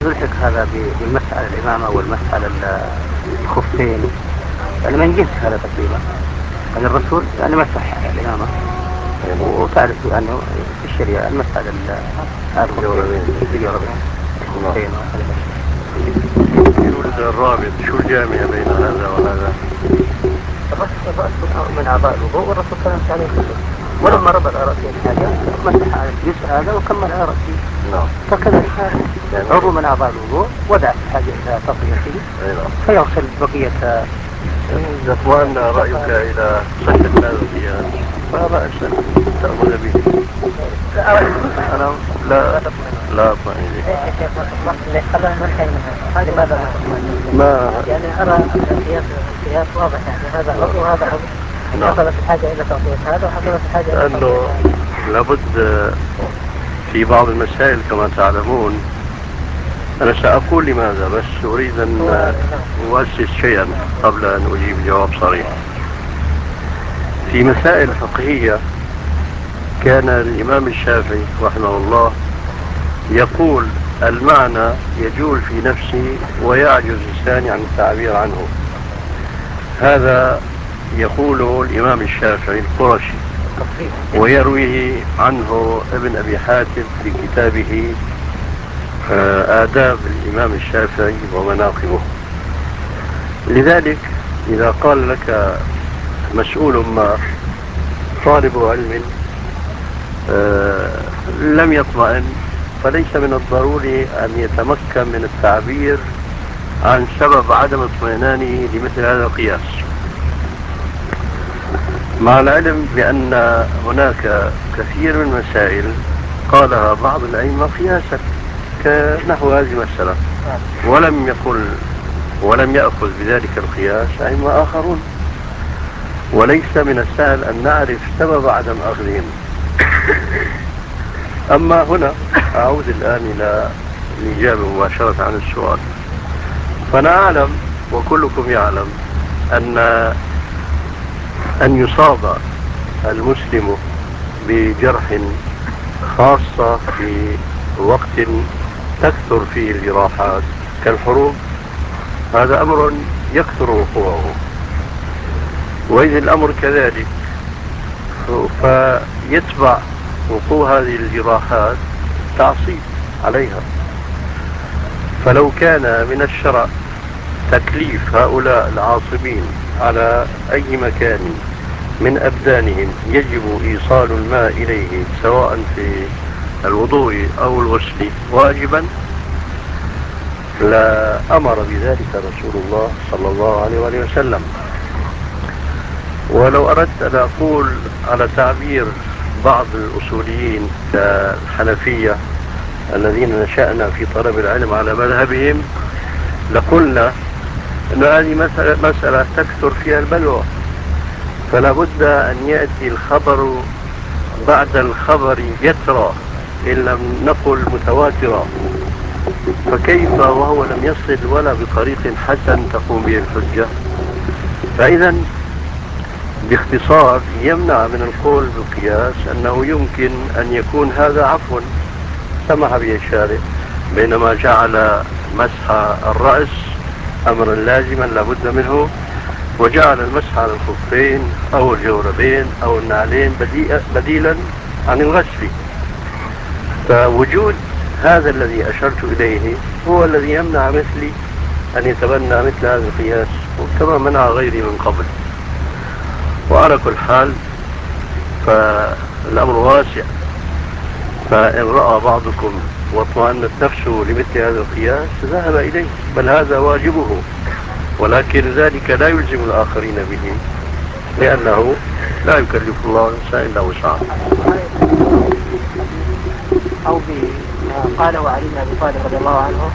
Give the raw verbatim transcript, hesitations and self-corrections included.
يلحق هذا بالمسح على الإمامة والمسح على الخفين، يعني من جنس هذا تقريبا. يعني الرسول يعني مسح على الإمامة، وتعرف أنه في الشريعة المسح على الخفين. يولد الرابط، شو الجامع بين هذا وهذا؟ الرسول من أعضاء الوضوء، والرسول كان يعني خصوص، ولما ربط على رأسه الحاجة مسح على الجزء هذا وكمل على رأسه. نعم. فكذلك عضو من أعضاء الوضوء ودع الحاجة إلى تطهيره فيغسل بقية. إذا اطمأن رأيك إلى صحة هذا القياس فلا بأس أن تأخذ به. أنا لا لا أطمئن إليه. ما يعني أرى القياس القياس واضح، يعني هذا عضو وهذا عضو. حصلت الحاجة إلى تغطية هذا وحصلت الحاجة إلى لأنه لابد في بعض المسائل كما تعلمون. أنا سأقول لماذا، بس أريد أن أؤسس شيئا قبل أن أجيب جواب صريح. في مسائل فقهية كان الإمام الشافعي رحمه الله يقول المعنى يجول في نفسي ويعجز لساني عن التعبير عنه. هذا يقوله الإمام الشافعي القرشي، ويرويه عنه ابن أبي حاتم في كتابه آداب الإمام الشافعي ومناقبه. لذلك إذا قال لك مسؤول ما طالب علم لم يطمئن، فليس من الضروري أن يتمكن من التعبير عن سبب عدم اطمئنانه لمثل هذا القياس، مع العلم بأن هناك كثير من المسائل قالها بعض الأئمة قياسا كنحو هذه المسألة، ولم يقل ولم يأخذ بذلك القياس أئمة آخرون، وليس من السهل أن نعرف سبب عدم أخذهم. أما هنا أعود الآن إلى الإجابة مباشرة عن السؤال. فأنا أعلم وكلكم يعلم أن أن يصاب المسلم بجرح، خاصة في وقت تكثر فيه الجراحات كالحروب، هذا أمر يكثر وقوعه. وإذا الأمر كذلك فيتبع وقوع هذه الجراحات تعصيب عليها. فلو كان من الشرع تكليف هؤلاء العاصبين على أي مكان من أبدانهم يجب إيصال الماء إليه سواء في الوضوء أو الغسل واجبا، لا أمر بذلك رسول الله صلى الله عليه وآله وسلم. ولو أردت أن أقول على تعبير بعض الأصوليين كالحنفية الذين نشأنا في طلب العلم على مذهبهم، لقلنا أن هذه مسألة, مسألة تكثر فيها البلوى، فلا بد أن يأتي الخبر بعد الخبر يترى إن لم نقل متواترا، فكيف وهو لم يصل ولا بطريق حسن تقوم به الحجة؟ فإذا باختصار يمنع من القول بالقياس أنه يمكن أن يكون هذا عفوا سمح به الشارع، بينما جعل مسح الرأس أمرا لازما لابد منه، وجعل المسح على الخفين أو الجوربين أو النعلين بديلا عن الغسل. فوجود هذا الذي أشرت إليه هو الذي يمنع مثلي أن يتبنى مثل هذا القياس، كما منع غيري من قبل. وعلى كل حال فالأمر واسع، فإن رأى بعضكم واطمأنت نفسه لمثل هذا القياس ذهب إليه، بل هذا واجبه، ولكن ذلك لا يلزم الآخرين به، لأنه لا يكلف الله نفسا إلا وسعها. أو بما قاله علي بن أبي طالب رضي الله عنه